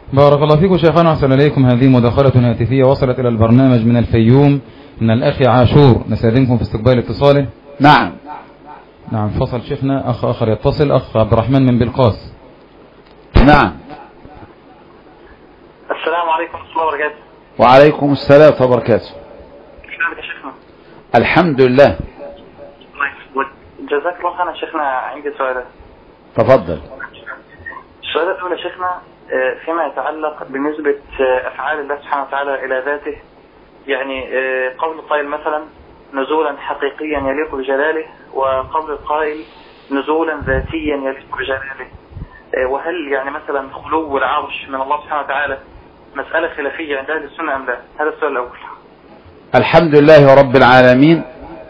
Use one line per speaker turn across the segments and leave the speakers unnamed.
بارك الله فيكم شيخنا وأحسن إليكم. هذه مداخلة هاتفية وصلت إلى البرنامج من الفيوم من الأخ عاشور، نستأذنكم في استقبال اتصاله.
نعم
فصل شيخنا. أخ آخر يتصل، أخ عبد الرحمن من بلقاس.
نعم.
السلام عليكم ورحمة الله وبركاته.
وعليكم السلام ورحمة الله وبركاته.
كيف حالك يا شيخنا؟
الحمد لله.
الله يسلمك. جزاك الله خيرا شيخنا. عندي سؤال.
تفضل.
السؤال الأول يا شيخنا فيما يتعلق بنسبة أفعال الله سبحانه وتعالى إلى ذاته، يعني قول القائل مثلا نزولا حقيقيا يليق بجلاله، وقول القائل نزولا ذاتيا يليق بجلاله، وهل يعني مثلا خلو العرش من الله سبحانه وتعالى مسألة خلافية عند أهل السنة أم لا؟ هذا السؤال الأول.
الحمد لله رب العالمين.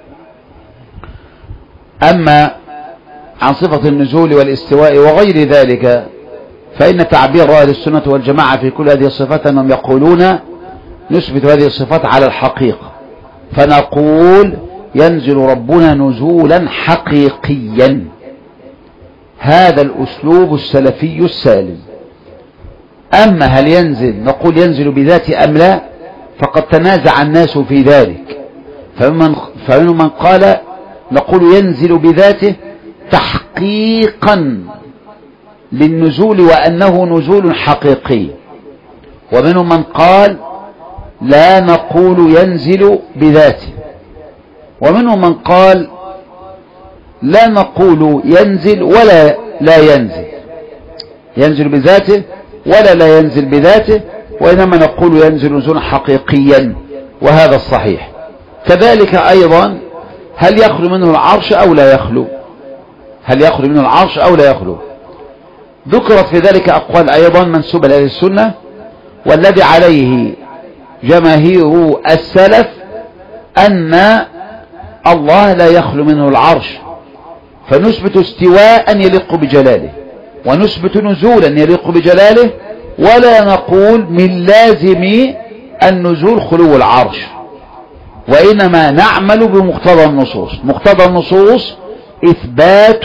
أما عن صفة النزول والاستواء وغير ذلك فإن تعبير أهل السنة والجماعة في كل هذه الصفات أنهم يقولون نثبت هذه الصفات على الحقيقة، فنقول ينزل ربنا نزولا حقيقيا. هذا الأسلوب السلفي السالم. أما هل ينزل نقول ينزل بذاته أم لا، فقد تنازع الناس في ذلك، فمن من قال نقول ينزل بذاته تحقيقا للنزول وأنه نزول حقيقي، ومنهم من قال لا نقول ينزل بذاته، ومنهم من قال لا نقول ينزل ولا لا ينزل، ينزل بذاته ولا لا ينزل بذاته، وإنما نقول ينزل نزولا حقيقيا، وهذا الصحيح. كذلك أيضا هل يخلو منه العرش أو لا يخلو، هل يخلو منه العرش أو لا يخلو. ذكرت في ذلك أقوال أيضا منسوبة لأهل السنة، والذي عليه جماهير السلف أن الله لا يخلو منه العرش، فنثبت استواء يليق بجلاله ونثبت نزولا يليق بجلاله، ولا نقول من لازم النزول خلو العرش، وإنما نعمل بمقتضى النصوص. مقتضى النصوص إثبات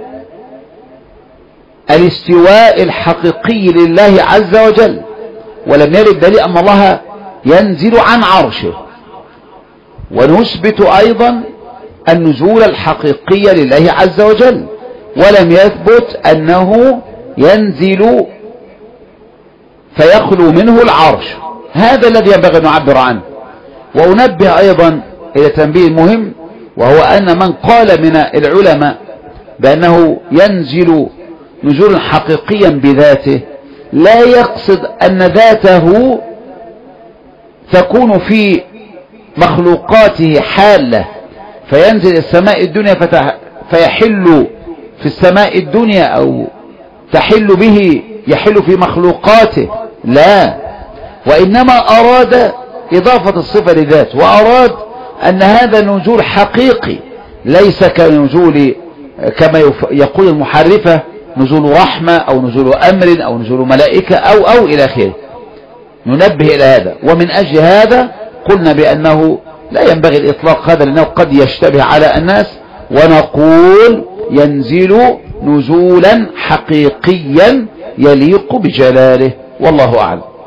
الاستواء الحقيقي لله عز وجل، ولم يرد دليل أن الله ينزل عن عرشه، ونثبت أيضا النزول الحقيقي لله عز وجل، ولم يثبت أنه ينزل فيخلو منه العرش. هذا الذي ينبغي أن نعبر عنه. وأنبه أيضا إلى تنبيه مهم، وهو أن من قال من العلماء بأنه ينزل نزولا حقيقيا بذاته لا يقصد أن ذاته تكون في مخلوقاته حالة، فينزل السماء الدنيا فيحل في السماء الدنيا، أو تحل به يحل في مخلوقاته، لا، وإنما أراد إضافة الصفة لذات، وأراد أن هذا نزول حقيقي ليس كنزول كما يقول المحرفة نزول رحمة أو نزول أمر أو نزول ملائكة أو إلى آخره. ننبه إلى هذا، ومن أجل هذا قلنا بأنه لا ينبغي الإطلاق هذا لأنه قد يشتبه على الناس، ونقول ينزل نزولا حقيقيا يليق بجلاله، والله أعلم.